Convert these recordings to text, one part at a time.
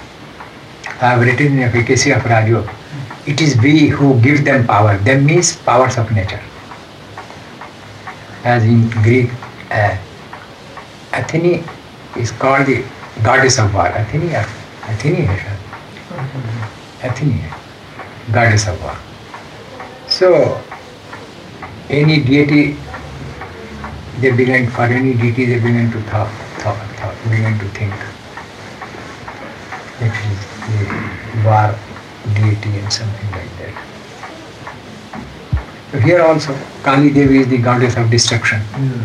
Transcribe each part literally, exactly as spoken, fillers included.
I have written in Efficacy of Rajyoga, it is we who give them power. Them means powers of nature. As in Greek, uh, Athene is called the goddess of war. Athene, Athene, Athene, goddess of war. So, any deity, they begin, for any deity, they begin to thought, thought, thought, begin to think. It is the war deity and something like that. So here also, Kali Devi is the goddess of destruction. Mm.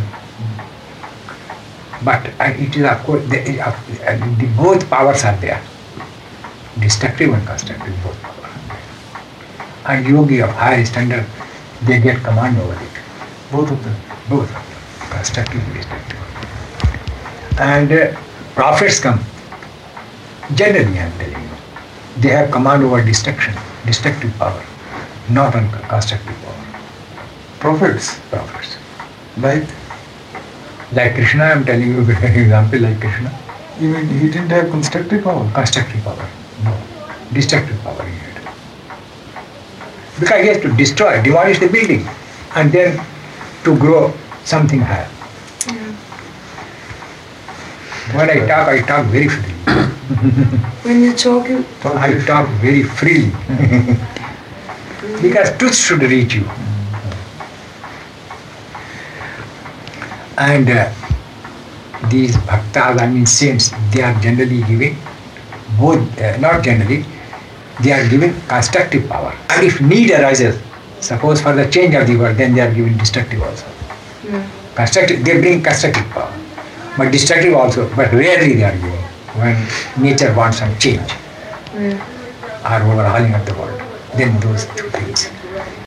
But uh, it is of course, the, uh, the, both powers are there. Destructive and constructive, both powers are there. And yogi of higher standard, they get command over it. Both of them? Both of them, constructive and destructive. And uh, prophets come, generally I am telling you, they have command over destruction, destructive power, not on constructive power. Prophets? Prophets. Like? Like Krishna, I am telling you an example like Krishna. You mean he didn't have constructive power? Constructive power, no. Destructive power he had. Because he has to destroy, demolish the building and then to grow something higher. Yeah. When I talk, I talk very freely. When you talk, you... I talk very freely. Because truth should reach you. And uh, these bhaktas, I mean saints, they are generally giving, both, uh, not generally, they are giving constructive power. And if need arises, suppose for the change of the world, then they are giving destructive also. Yeah. Constructive, they bring constructive power, but destructive also, but rarely they are giving when nature wants some change Yeah. or overhauling of the world, then those two things.